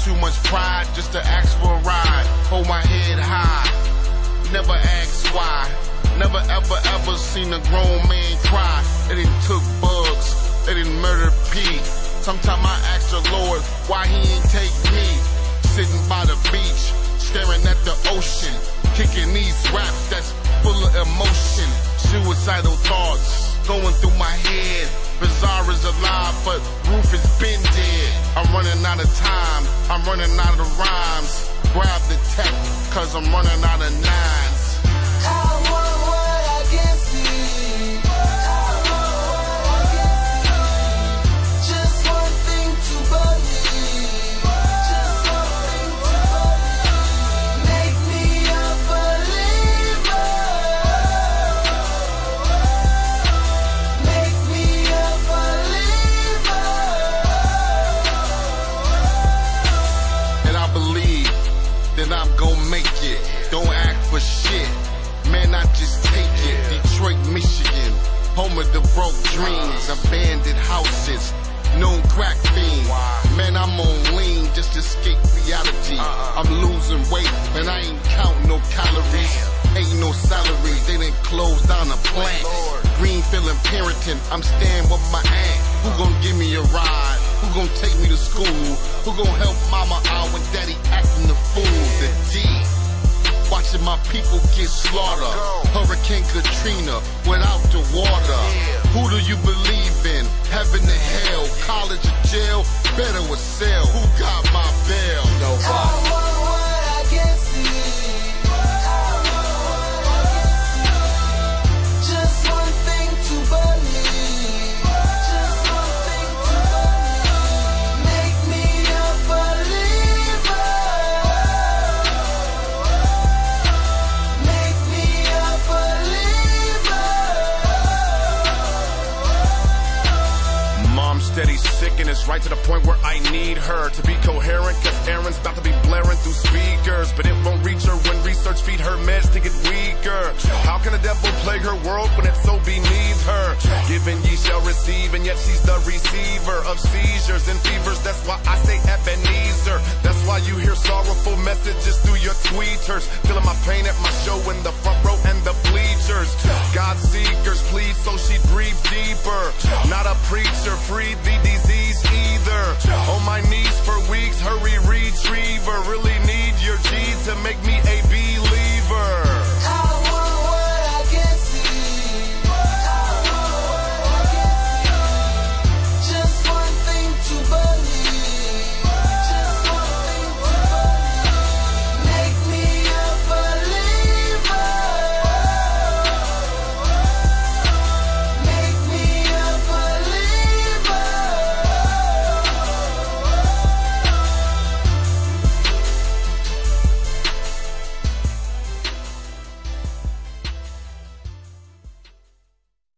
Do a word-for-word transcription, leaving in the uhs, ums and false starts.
too much pride just to ask for a ride. Hold my head high, never ask why. Never ever ever seen a grown man cry. They didn't took bugs, they didn't murder Pete. Sometimes I ask the Lord why he ain't take me. Sitting by the beach, staring at the ocean, kicking these raps that's full of emotion. Suicidal thoughts going through my head. Bizarre is alive, but Roof has been dead. I'm running out of time, I'm running out of rhymes. Grab the tech, cause I'm running out of nines. I want what I can see. I want what I can see. Just one thing to believe. Just one thing to believe. Make me a believer. Make me a believer. And I believe that I'm gonna make it. Don't act for shit. Man, I just take it. Detroit, Michigan, home of the broke dreams, abandoned houses, known crack fiend. Man, I'm on lean, just escape reality. I'm losing weight, and I ain't counting no calories. Ain't no salary, they didn't close down a plant. Greenfield and Parenton, I'm staying with my aunt. Who gon' give me a ride? Who gon' take me to school? Who gon' help mama out when daddy acting the fool? The D. Watching my people get slaughtered. Hurricane Katrina without the water. Who do you believe in? Heaven to hell, college or jail, better with sell. Who got my bail? Nobody. I want what I can see. I want what I can see. Just one thing to believe. Just one thing to believe. Make me a believer. Make me a believer. Mom steady sick and it's right to the point where I need her to be coherent, cause Aaron's about to be blaring through speakers, but it won't reach her when research feed her meds to get weaker. How can the devil plague her world when it so beneath her? Given ye shall receive, and yet she's the receiver of seizures and fevers. That's why I say Ebenezer. That's why you hear sorrowful messages through your tweeters, feeling my pain at my show in the